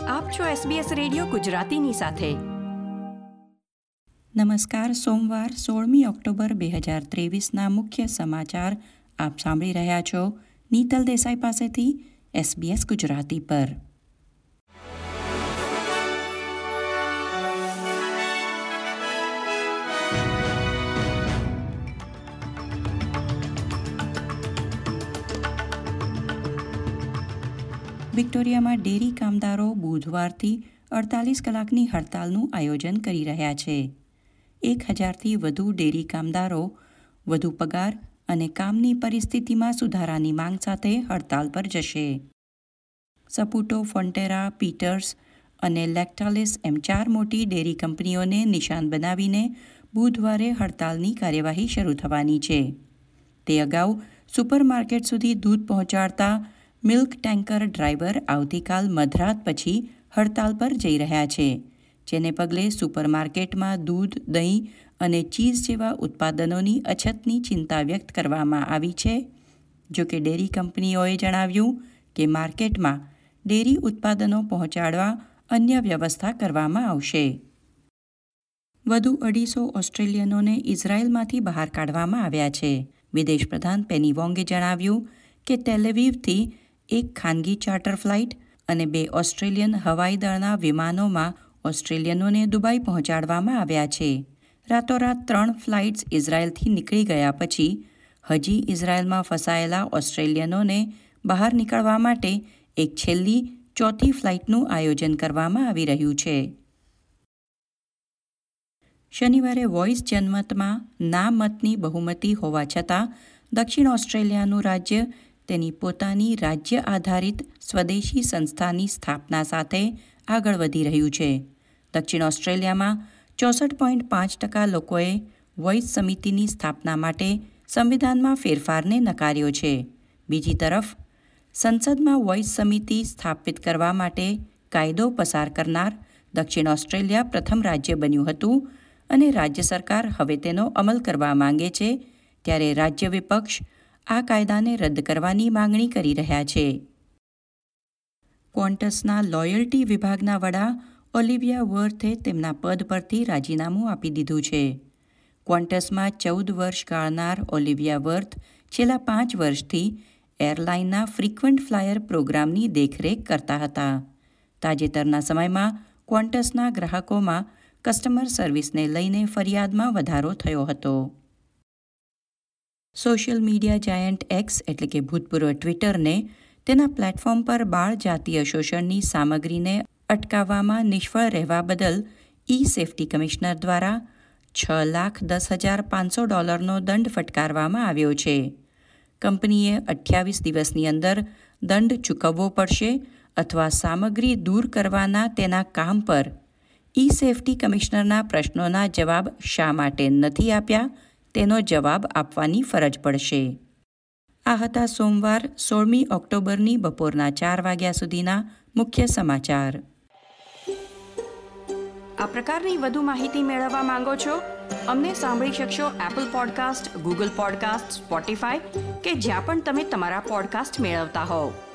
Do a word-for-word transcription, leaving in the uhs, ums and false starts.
આપ છો SBS radio ગુજરાતીની સાથે. નમસ્કાર. સોમવાર સોળમી ઓક્ટોબર બે હજાર ત્રેવીસના મુખ્ય સમાચાર આપ સાંભળી રહ્યા છો નીતલ દેસાઈ પાસેથી એસબીએસ ગુજરાતી પર. વિક્ટોરિયામાં ડેરી કામદારો બુધવારથી અડતાલીસ કલાકની હડતાલનું આયોજન કરી રહ્યા છે. એક હજારથી વધુ ડેરી કામદારો વધુ પગાર અને કામની પરિસ્થિતિમાં સુધારાની માંગ સાથે હડતાલ પર જશે. સપુટો, ફોન્ટેરા, પીટર્સ અને લેક્ટાલિસ એમ ચાર મોટી ડેરી કંપનીઓને નિશાન બનાવીને બુધવારે હડતાલની કાર્યવાહી શરૂ થવાની છે. તે અગાઉ સુપરમાર્કેટ સુધી દૂધ પહોંચાડતા મિલ્ક ટેન્કર ડ્રાઈવર આવતીકાલ મધરાત પછી હડતાલ પર જઈ રહ્યા છે, જેને પગલે સુપરમાર્કેટમાં દૂધ, દહીં અને ચીઝ જેવા ઉત્પાદનોની અછતની ચિંતા વ્યક્ત કરવામાં આવી છે. જોકે ડેરી કંપનીઓએ જણાવ્યું કે માર્કેટમાં ડેરી ઉત્પાદનો પહોંચાડવા અન્ય વ્યવસ્થા કરવામાં આવશે. વધુ અઢીસો ઓસ્ટ્રેલિયનોને ઇઝરાયેલમાંથી બહાર કાઢવામાં આવ્યા છે. વિદેશ પ્રધાન પેની વોંગે જણાવ્યું કે ટેલ અવીવથી એક ખાનગી ચાર્ટર ફ્લાઇટ અને બે ઓસ્ટ્રેલિયન હવાઈ દળના વિમાનોમાં ઓસ્ટ્રેલિયનોને દુબઈ પહોંચાડવામાં આવ્યા છે. રાતોરાત ત્રણ ફ્લાઇટ્સ ઇઝરાયેલથી નીકળી ગયા પછી હજી ઇઝરાયેલમાં ફસાયેલા ઓસ્ટ્રેલિયનોને બહાર નીકળવા માટે એક છેલ્લી ચોથી ફ્લાઇટનું આયોજન કરવામાં આવી રહ્યું છે. શનિવારે વોઇસ જનમતમાં ના મતની બહુમતી હોવા છતાં દક્ષિણ ઓસ્ટ્રેલિયાનું રાજ્ય તેની પોતાની રાજ્ય આધારિત સ્વદેશી સંસ્થાની સ્થાપના સાથે આગળ વધી રહ્યું છે. દક્ષિણ ઓસ્ટ્રેલિયામાં ચોસઠ પોઈન્ટ પાંચ ટકા લોકોએ વોઇસ સમિતિની સ્થાપના માટે સંવિધાનમાં ફેરફારને નકાર્યો છે. બીજી તરફ સંસદમાં વોઇસ સમિતિ સ્થાપિત કરવા માટે કાયદો પસાર કરનાર દક્ષિણ ઓસ્ટ્રેલિયા પ્રથમ રાજ્ય બન્યું હતું અને રાજ્ય સરકાર હવે તેનો અમલ કરવા માંગે છે, ત્યારે રાજ્ય વિપક્ષ આ કાયદાને રદ કરવાની માંગણી કરી રહ્યા છે. ક્વોન્ટસના લોયલ્ટી વિભાગના વડા ઓલિવિયા વર્થે તેમના પદ પરથી રાજીનામું આપી દીધું છે. ક્વોન્ટસમાં ચૌદ વર્ષ ગાળનાર ઓલિવિયા વર્થ છેલ્લા પાંચ વર્ષથી એરલાઇનના ફ્રીક્વન્ટ ફ્લાયર પ્રોગ્રામની દેખરેખ કરતા હતા. તાજેતરના સમયમાં ક્વોન્ટસના ગ્રાહકોમાં કસ્ટમર સર્વિસને લઈને ફરિયાદમાં વધારો થયો હતો. સોશિયલ મીડિયા જાયન્ટ એક્સ એટલે કે ભૂતપૂર્વ ટ્વિટરને તેના પ્લેટફોર્મ પર બાળ જાતીય શોષણની સામગ્રીને અટકાવવામાં નિષ્ફળ રહેવા બદલ ઈ સેફટી કમિશનર દ્વારા છ લાખ દસ હજાર પાંચસો ડોલરનો દંડ ફટકારવામાં આવ્યો છે. કંપનીએ અઠ્યાવીસ દિવસની અંદર દંડ ચૂકવવો પડશે અથવા સામગ્રી દૂર કરવાના તેના કામ પર ઈ સેફટી કમિશનરના પ્રશ્નોના જવાબ શા માટે નથી આપ્યા તેનો જવાબ આપવાની ફરજ પડશે. આ હતા સોમવાર સોળમી ઓક્ટોબરની બપોરના ચાર વાગ્યા સુધીના મુખ્ય સમાચાર. આ પ્રકારની વધુ માહિતી મેળવવા માંગો છો? અમને સાંભળી શકશો Apple podcast, Google podcast, Spotify કે જ્યાં પણ તમે તમારા પોડકાસ્ટ મેળવતા હોવ.